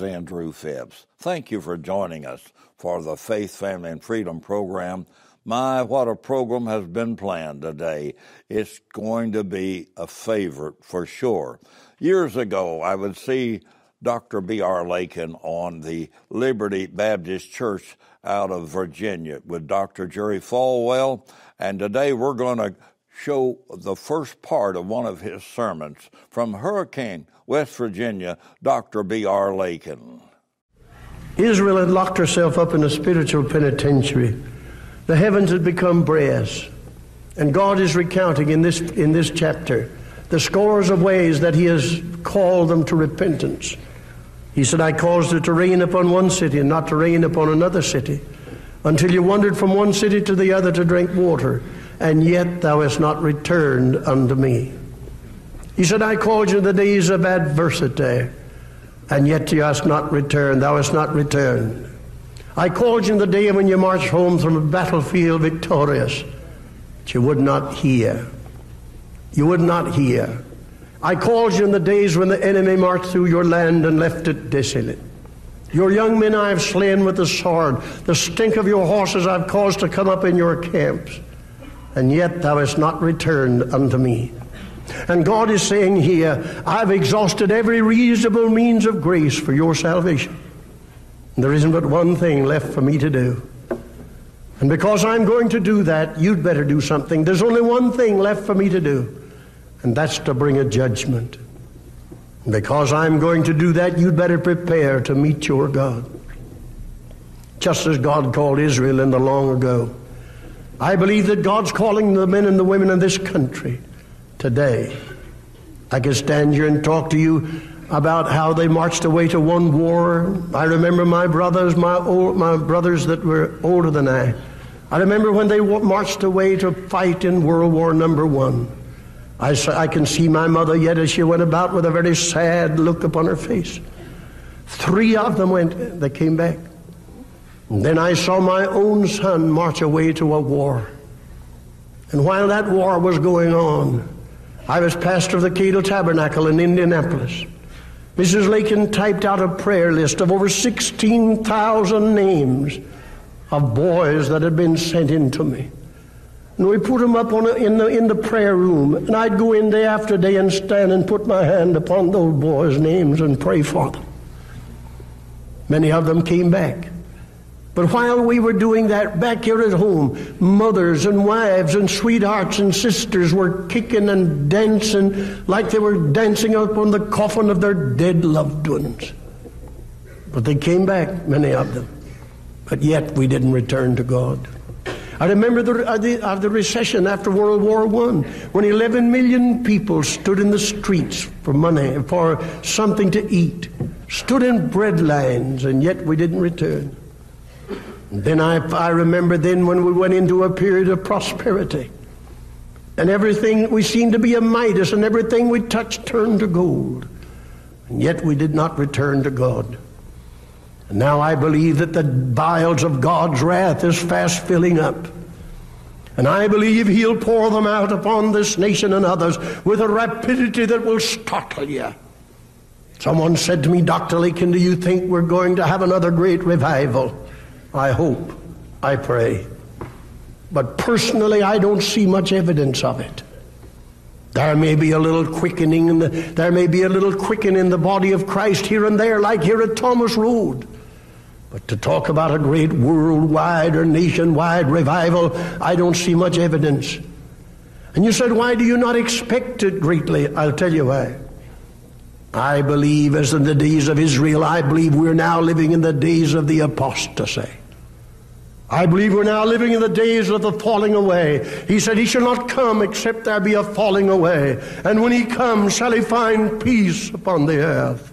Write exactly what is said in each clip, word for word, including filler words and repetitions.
is Andrew Phibbs. Thank you for joining us for the Faith, Family, and Freedom program. My, what a program has been planned today. It's going to be a favorite for sure. Years ago, I would see Doctor B R Lakin on the Liberty Baptist Church out of Virginia with Doctor Jerry Falwell, and today we're going to show the first part of one of his sermons from Hurricane, West Virginia, Doctor B R Lakin. Israel had locked herself up in a spiritual penitentiary. The heavens had become brass. And God is recounting in this, in this chapter the scores of ways that he has called them to repentance. He said, I caused it to rain upon one city and not to rain upon another city, until you wandered from one city to the other to drink water, and yet thou hast not returned unto me. He said, I called you in the days of adversity, and yet you hast not returned. Thou hast not returned. I called you in the day when you marched home from the battlefield victorious, but you would not hear. You would not hear. I called you in the days when the enemy marched through your land and left it desolate. Your young men I have slain with the sword. The stink of your horses I've caused to come up in your camps. And yet thou hast not returned unto me. And God is saying here, I've exhausted every reasonable means of grace for your salvation. And there isn't but one thing left for me to do. And because I'm going to do that, you'd better do something. There's only one thing left for me to do, and that's to bring a judgment. And because I'm going to do that, you'd better prepare to meet your God. Just as God called Israel in the long ago, I believe that God's calling the men and the women in this country today. I could stand here and talk to you about how they marched away to one war. I remember my brothers, my old, my brothers that were older than I. I remember when they marched away to fight in World War Number One. I, I can see my mother yet as she went about with a very sad look upon her face. Three of them went, they came back. And then I saw my own son march away to a war. And while that war was going on, I was pastor of the Cadle Tabernacle in Indianapolis. Missus Lakin typed out a prayer list of over sixteen thousand names of boys that had been sent in to me. And we put them up on a, in, the, in the prayer room. And I'd go in day after day and stand and put my hand upon those boys' names and pray for them. Many of them came back. But while we were doing that back here at home, mothers and wives and sweethearts and sisters were kicking and dancing like they were dancing upon the coffin of their dead loved ones. But they came back, many of them. But yet we didn't return to God. I remember the, uh, the, uh, the recession after World War One, when eleven million people stood in the streets for money, for something to eat, stood in bread lines, and yet we didn't return. Then I, I remember then when we went into a period of prosperity, and everything, we seemed to be a Midas, and everything we touched turned to gold. And yet we did not return to God. And now I believe that the vials of God's wrath is fast filling up. And I believe he'll pour them out upon this nation and others with a rapidity that will startle you. Someone said to me, Doctor Lakin, do you think we're going to have another great revival? I hope, I pray. But personally, I don't see much evidence of it. There may be a little quickening, in the, there may be a little quickening in the body of Christ here and there, like here at Thomas Road. But to talk about a great worldwide or nationwide revival, I don't see much evidence. And you said, why do you not expect it greatly? I'll tell you why. I believe, as in the days of Israel, I believe we're now living in the days of the apostasy. I believe we're now living in the days of the falling away. He said he shall not come except there be a falling away. And when he comes, shall he find peace upon the earth.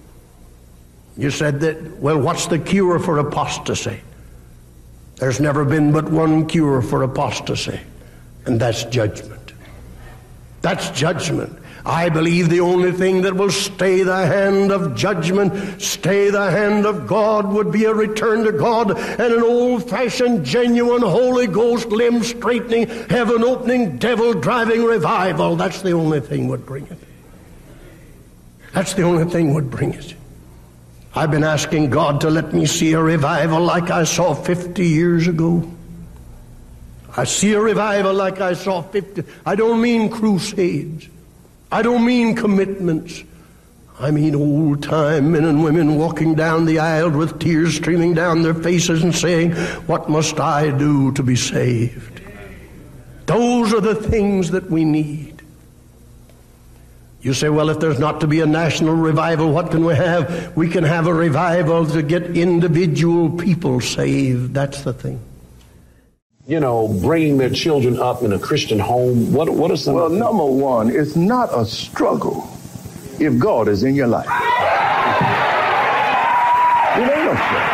You said that, well, what's the cure for apostasy? There's never been but one cure for apostasy, and that's judgment. That's judgment. I believe the only thing that will stay the hand of judgment, stay the hand of God, would be a return to God and an old-fashioned, genuine, Holy Ghost, limb-straightening, heaven-opening, devil-driving revival. That's the only thing would bring it. That's the only thing would bring it. I've been asking God to let me see a revival like I saw fifty years ago. I see a revival like I saw fifty. I don't mean crusades. I don't mean commitments. I mean old-time men and women walking down the aisle with tears streaming down their faces and saying, "What must I do to be saved?" Those are the things that we need. You say, well, if there's not to be a national revival, what can we have? We can have a revival to get individual people saved. That's the thing. You know, bringing their children up in a Christian home. What, what are some... Well, number one, it's not a struggle if God is in your life. It ain't a struggle.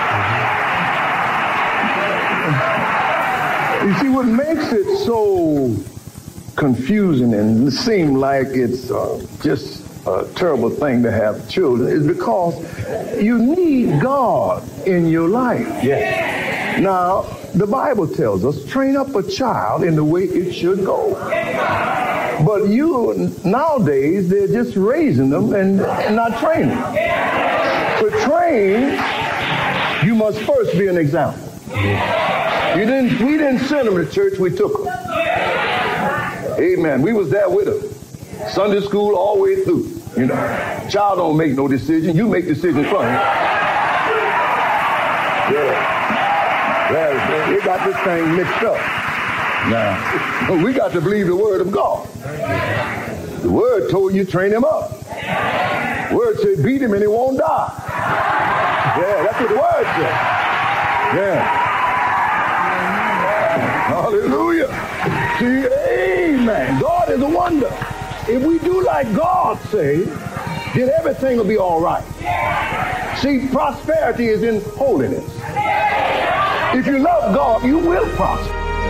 You see, what makes it so confusing and seem like it's uh, just a terrible thing to have children is because you need God in your life. Yeah. Now, the Bible tells us, train up a child in the way it should go. But you, nowadays, they're just raising them and, and not training. To train, you must first be an example. You didn't, we didn't send them to church, we took them. Amen. We was there with them. Sunday school all the way through. You know, child don't make no decision. You make decisions for him. Yeah. Yeah, they got this thing mixed up. Now, we got to believe the word of God. The word told you train him up. The word said beat him and he won't die. Yeah, that's what the word said. Yeah. Hallelujah. See, amen. God is a wonder. If we do like God says, then everything will be all right. See, prosperity is in holiness. If you love God, you will prosper.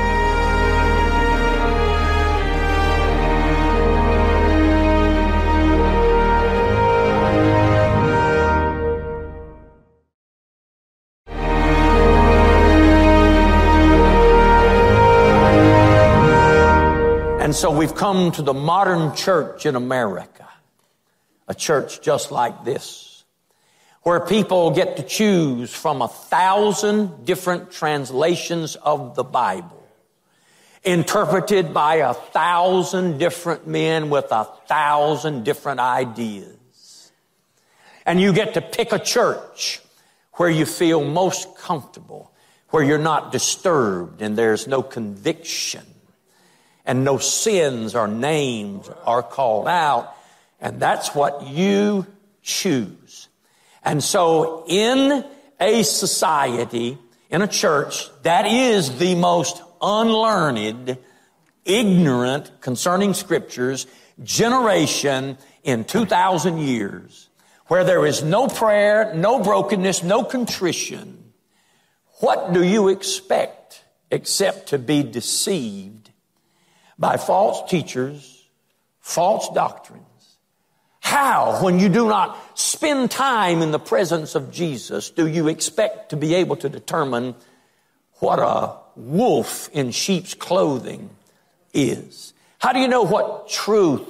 And so we've come to the modern church in America, a church just like this, where people get to choose from a thousand different translations of the Bible, interpreted by a thousand different men with a thousand different ideas. And you get to pick a church where you feel most comfortable, where you're not disturbed and there's no conviction and no sins or names are called out. And that's what you choose. And so in a society, in a church, that is the most unlearned, ignorant concerning scriptures generation in two thousand years, where there is no prayer, no brokenness, no contrition, what do you expect except to be deceived by false teachers, false doctrines? How, when you do not spend time in the presence of Jesus, do you expect to be able to determine what a wolf in sheep's clothing is? How do you know what truth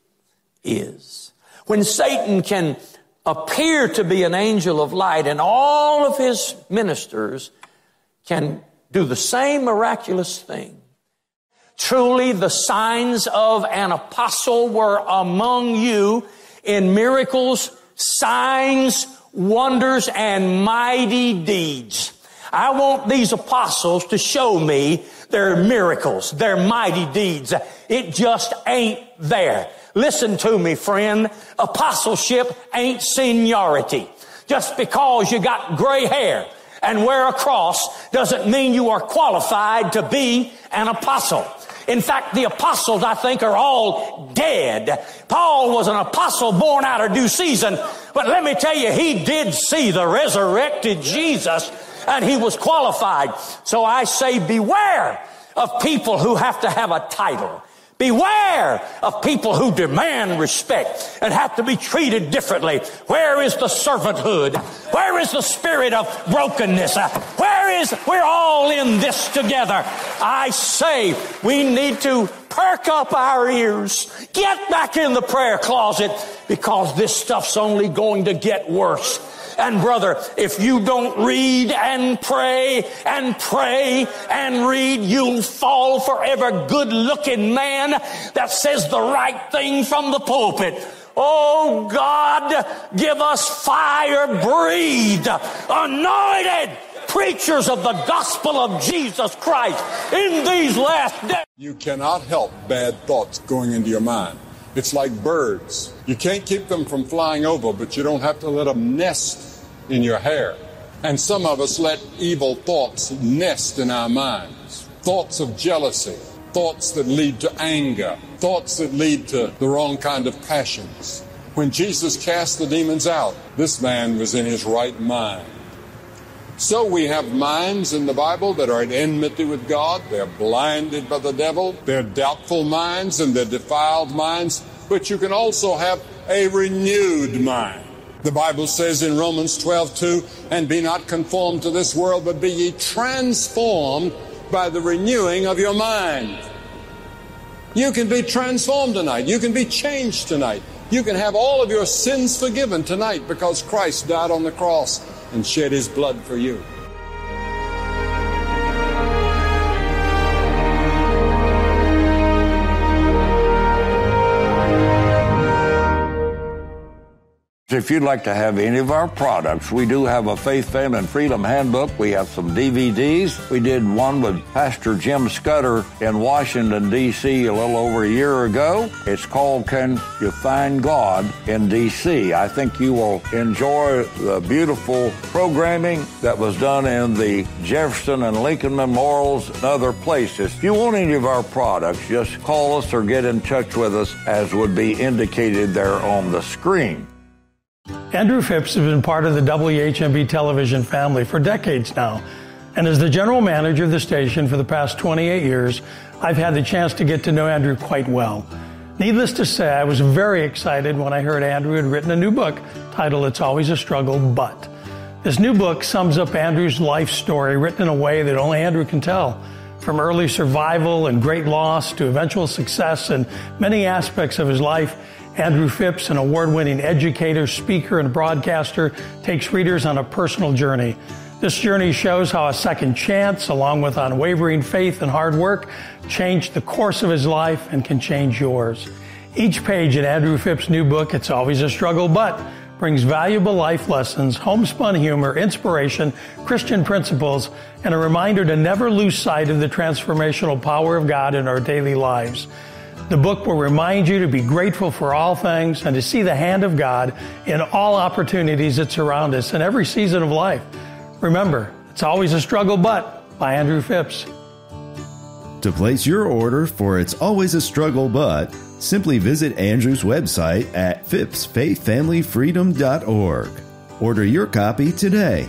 is? When Satan can appear to be an angel of light and all of his ministers can do the same miraculous thing. Truly, the signs of an apostle were among you in miracles, signs, wonders, and mighty deeds. I want these apostles to show me their miracles, their mighty deeds. It just ain't there. Listen to me, friend. Apostleship ain't seniority. Just because you got gray hair and wear a cross doesn't mean you are qualified to be an apostle. In fact, the apostles, I think, are all dead. Paul was an apostle born out of due season. But let me tell you, he did see the resurrected Jesus, and he was qualified. So I say beware of people who have to have a title. Beware of people who demand respect and have to be treated differently. Where is the servanthood? Where is the spirit of brokenness? Where is, we're all in this together. I say we need to perk up our ears. Get back in the prayer closet because this stuff's only going to get worse. And brother, if you don't read and pray and pray and read, you'll fall for every good-looking man that says the right thing from the pulpit. Oh, God, give us fire-breathed, anointed preachers of the gospel of Jesus Christ in these last days. You cannot help bad thoughts going into your mind. It's like birds. You can't keep them from flying over, but you don't have to let them nest in your hair. And some of us let evil thoughts nest in our minds. Thoughts of jealousy, thoughts that lead to anger, thoughts that lead to the wrong kind of passions. When Jesus cast the demons out, this man was in his right mind. So we have minds in the Bible that are at enmity with God. They're blinded by the devil. They're doubtful minds and they're defiled minds. But you can also have a renewed mind. The Bible says in Romans twelve two, and be not conformed to this world, but be ye transformed by the renewing of your mind. You can be transformed tonight. You can be changed tonight. You can have all of your sins forgiven tonight because Christ died on the cross and shed his blood for you. If you'd like to have any of our products, we do have a Faith, Family, and Freedom Handbook. We have some D V Ds. We did one with Pastor Jim Scudder in Washington, D C a little over a year ago. It's called Can You Find God in D C? I think you will enjoy the beautiful programming that was done in the Jefferson and Lincoln Memorials and other places. If you want any of our products, just call us or get in touch with us as would be indicated there on the screen. Andrew Phipps has been part of the W H M B television family for decades now. And as the general manager of the station for the past twenty-eight years, I've had the chance to get to know Andrew quite well. Needless to say, I was very excited when I heard Andrew had written a new book titled It's Always a Struggle, But. This new book sums up Andrew's life story written in a way that only Andrew can tell. From early survival and great loss to eventual success in many aspects of his life, Andrew Phipps, an award-winning educator, speaker, and broadcaster, takes readers on a personal journey. This journey shows how a second chance, along with unwavering faith and hard work, changed the course of his life and can change yours. Each page in Andrew Phipps' new book, It's Always a Struggle, But, brings valuable life lessons, homespun humor, inspiration, Christian principles, and a reminder to never lose sight of the transformational power of God in our daily lives. The book will remind you to be grateful for all things and to see the hand of God in all opportunities that surround us in every season of life. Remember, It's Always a Struggle, But, by Andrew Phipps. To place your order for It's Always a Struggle, But, simply visit Andrew's website at phipps faith family freedom dot org. Order your copy today.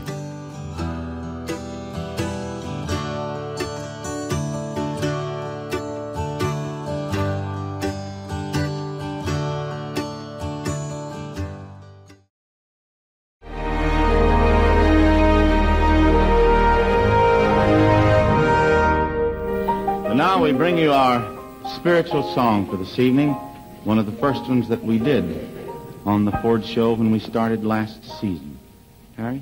Now we bring you our spiritual song for this evening, one of the first ones that we did on the Ford Show when we started last season. Harry?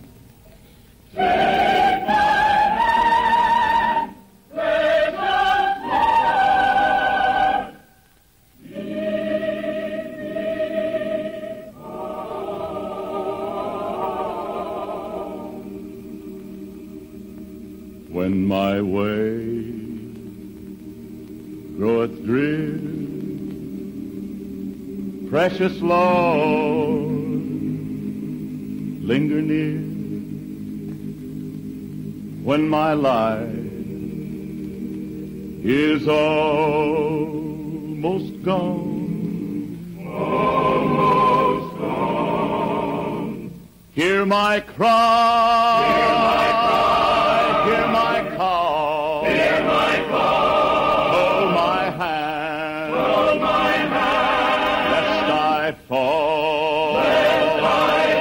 When my way groweth drear, precious Lord, linger near. When my life is almost gone, almost gone, hear my cry, hear my cry, hear my call, hear my call. Fall, lest I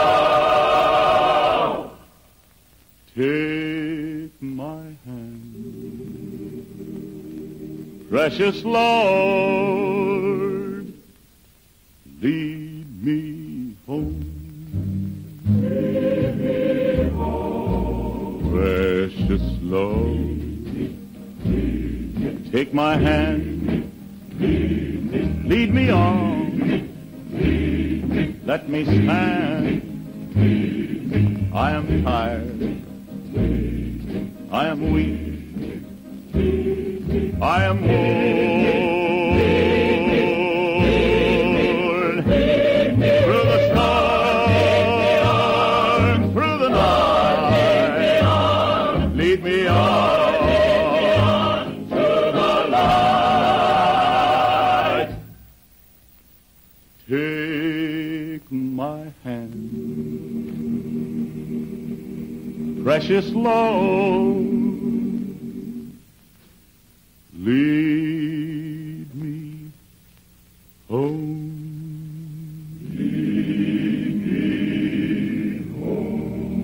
fall. Take my hand, precious Lord, lead me home. precious Lord. Take my hand, lead me on, let me stand. I am tired, I am weak, I am worn. Through the storm, through the night, lead me on to the light. Take my hand, precious Lord, lead me home. Lead me home.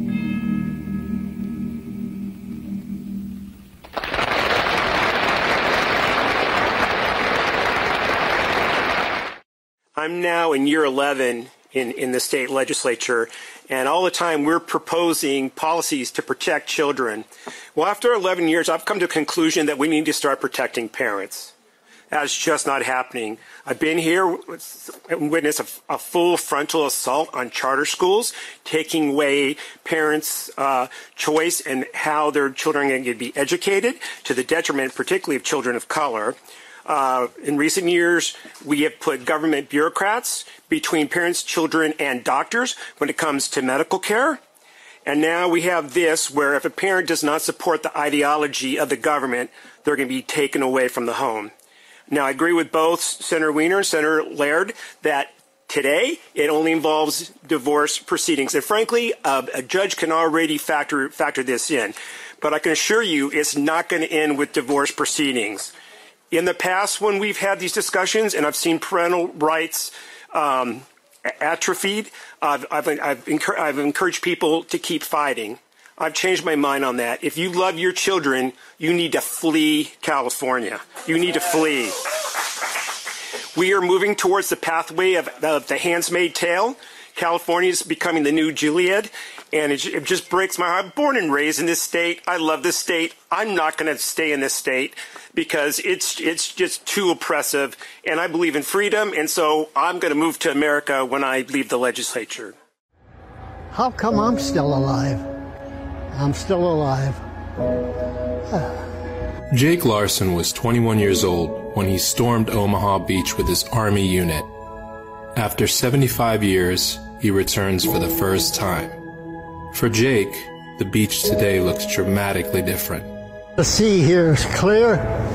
I'm now in year eleven in, in the state legislature, and all the time we're proposing policies to protect children. Well, after eleven years, I've come to a conclusion that we need to start protecting parents. That's just not happening. I've been here and witnessed a, a full frontal assault on charter schools, taking away parents' uh, choice and how their children are going to be educated, to the detriment particularly of children of color. Uh, in recent years, we have put government bureaucrats between parents, children, and doctors when it comes to medical care. And now we have this, where if a parent does not support the ideology of the government, they're going to be taken away from the home. Now, I agree with both Senator Wiener and Senator Laird that today it only involves divorce proceedings. And frankly, uh, a judge can already factor, factor this in. But I can assure you it's not going to end with divorce proceedings. In the past, when we've had these discussions, and I've seen parental rights um, atrophied, I've, I've, I've, encour- I've encouraged people to keep fighting. I've changed my mind on that. If you love your children, you need to flee California. You need to flee. We are moving towards the pathway of, of the Handmaid's Tale. California is becoming the new Gilead, and it, it just breaks my heart. I'm born and raised in this state. I love this state. I'm not going to stay in this state because it's it's just too oppressive, and I believe in freedom, and so I'm going to move to America when I leave the legislature. How come I'm still alive? I'm still alive. Jake Larson was twenty-one years old when he stormed Omaha Beach with his Army unit. After seventy-five years, he returns for the first time. For Jake, the beach today looks dramatically different. The sea here is clear.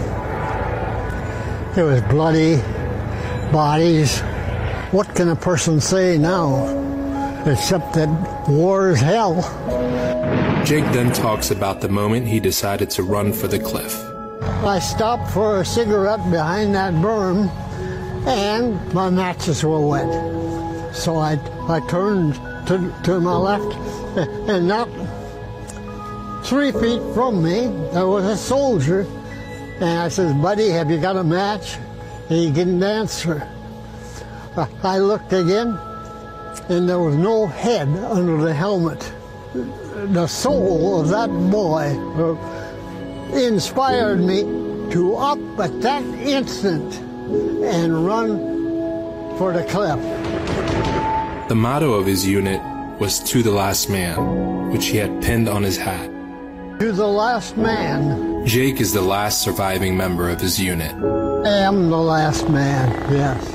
It was bloody bodies. What can a person say now, except that war is hell? Jake then talks about the moment he decided to run for the cliff. I stopped for a cigarette behind that berm, and my matches were wet. So I, I turned to, to my left, and not three feet from me, there was a soldier. And I said, buddy, have you got a match? And he didn't answer. I looked again, and there was no head under the helmet. The soul of that boy inspired me to up at that instant and run for the cliff. The motto of his unit was "To the Last Man," which he had pinned on his hat. To the last man. Jake is the last surviving member of his unit. I am the last man, yes.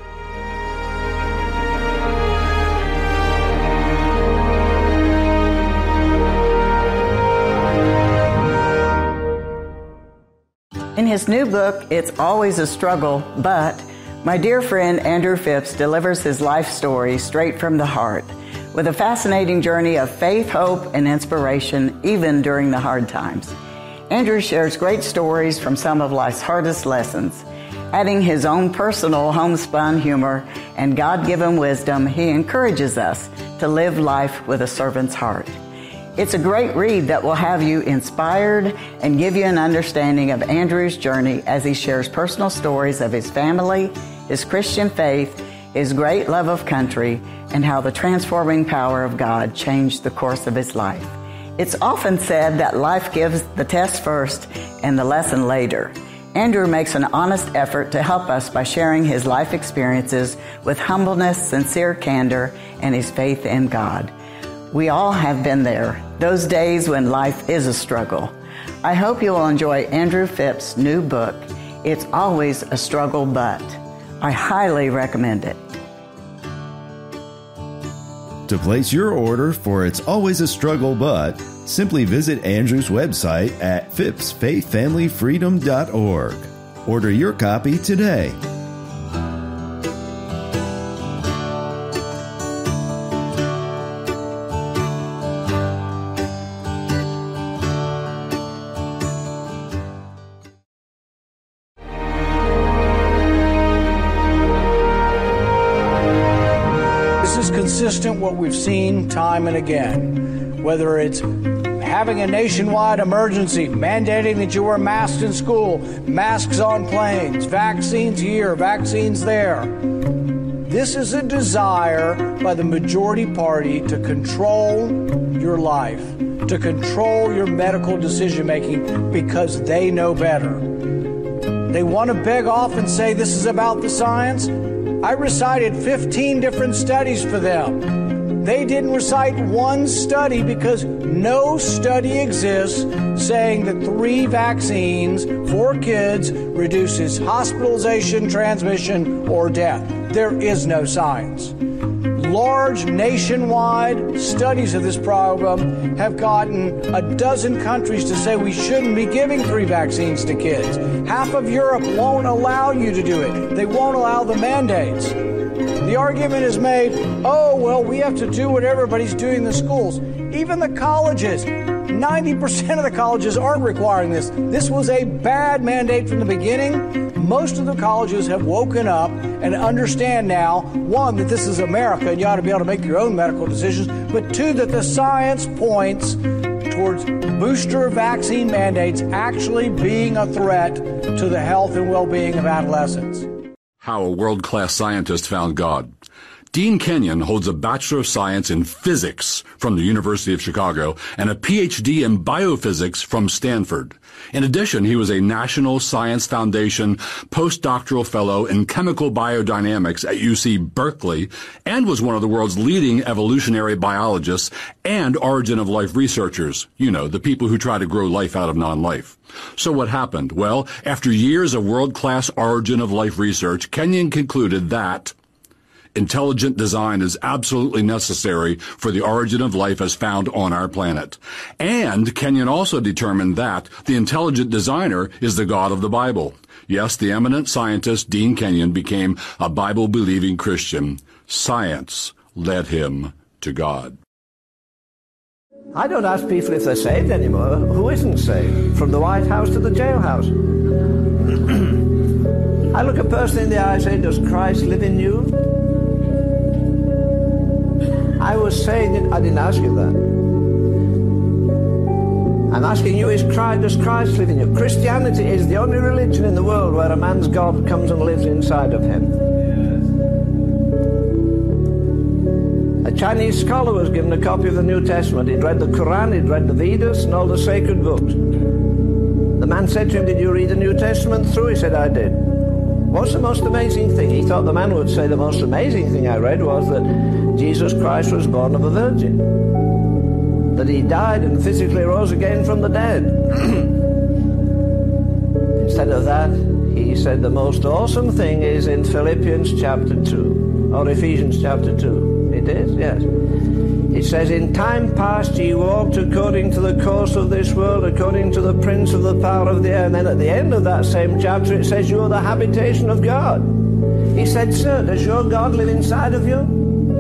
In his new book, It's Always a Struggle, But, my dear friend Andrew Phipps delivers his life story straight from the heart, with a fascinating journey of faith, hope, and inspiration, even during the hard times. Andrew shares great stories from some of life's hardest lessons. Adding his own personal homespun humor and God-given wisdom, he encourages us to live life with a servant's heart. It's a great read that will have you inspired and give you an understanding of Andrew's journey as he shares personal stories of his family, his Christian faith, his great love of country, and how the transforming power of God changed the course of his life. It's often said that life gives the test first and the lesson later. Andrew makes an honest effort to help us by sharing his life experiences with humbleness, sincere candor, and his faith in God. We all have been there, those days when life is a struggle. I hope you will enjoy Andrew Phipps' new book, It's Always a Struggle But. I highly recommend it. To place your order for It's Always a Struggle But, simply visit Andrew's website at phipps faith family freedom dot org. Order your copy today. Consistent what we've seen time and again, whether it's having a nationwide emergency, mandating that you wear masks in school, masks on planes, vaccines here, vaccines there. This is a desire by the majority party to control your life, to control your medical decision making because they know better. They want to beg off and say this is about the science. I recited fifteen different studies for them. They didn't recite one study because no study exists saying that three vaccines for kids reduces hospitalization, transmission, or death. There is no science. Large nationwide studies of this problem have gotten a dozen countries to say we shouldn't be giving three vaccines to kids. Half of Europe won't allow you to do it. They won't allow the mandates. The argument is made, oh, well, we have to do what everybody's doing in the schools. Even the colleges, ninety percent of the colleges aren't requiring this. This was a bad mandate from the beginning. Most of the colleges have woken up and understand now, one, that this is America and you ought to be able to make your own medical decisions, but two, that the science points towards booster vaccine mandates actually being a threat to the health and well-being of adolescents. How a world-class scientist found God. Dean Kenyon holds a Bachelor of Science in Physics from the University of Chicago and a P H D in Biophysics from Stanford. In addition, he was a National Science Foundation postdoctoral fellow in chemical biodynamics at U C Berkeley and was one of the world's leading evolutionary biologists and origin of life researchers. You know, the people who try to grow life out of non-life. So what happened? Well, after years of world-class origin of life research, Kenyon concluded that intelligent design is absolutely necessary for the origin of life as found on our planet. And Kenyon also determined that the intelligent designer is the God of the Bible. Yes, the eminent scientist Dean Kenyon became a Bible-believing Christian. Science led him to God. I don't ask people if they're saved anymore. Who isn't saved? From the White House to the jailhouse. I look a person in the eye and say, does Christ live in you? I was saying, I didn't ask you that. I'm asking you, is Christ, does Christ live in you? Christianity is the only religion in the world where a man's God comes and lives inside of him. A Chinese scholar was given a copy of the New Testament. He'd read the Quran, he'd read the Vedas and all the sacred books. The man said to him, did you read the New Testament through? He said, I did. What's the most amazing thing? He thought the man would say the most amazing thing I read was that Jesus Christ was born of a virgin, that he died and physically rose again from the dead. Instead of that, he said the most awesome thing is in Philippians chapter two, or Ephesians chapter two. It is, yes. It says, in time past ye walked according to the course of this world, according to the prince of the power of the air. And then at the end of that same chapter it says, you are the habitation of God. He said, sir, does your God live inside of you?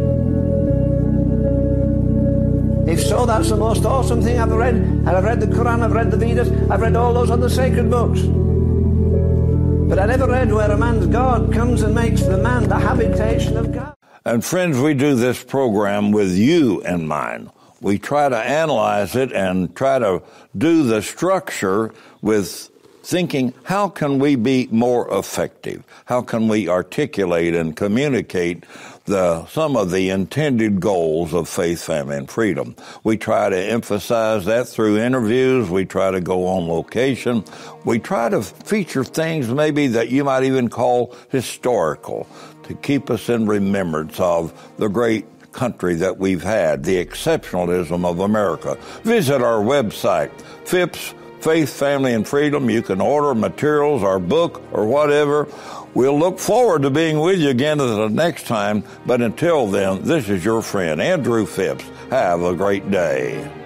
If so, that's the most awesome thing I've read. And I've read the Quran, I've read the Vedas, I've read all those other sacred books. But I never read where a man's God comes and makes the man the habitation of God. And friends, we do this program with you in mind. We try to analyze it and try to do the structure with thinking, how can we be more effective? How can we articulate and communicate the some of the intended goals of Faith, Family, and Freedom. We try to emphasize that through interviews. We try to go on location. We try to feature things maybe that you might even call historical to keep us in remembrance of the great country that we've had, the exceptionalism of America. Visit our website, Phipps Faith, Family, and Freedom. You can order materials, our book, or whatever. We'll look forward to being with you again the next time, but until then, this is your friend, Andrew Phipps. Have a great day.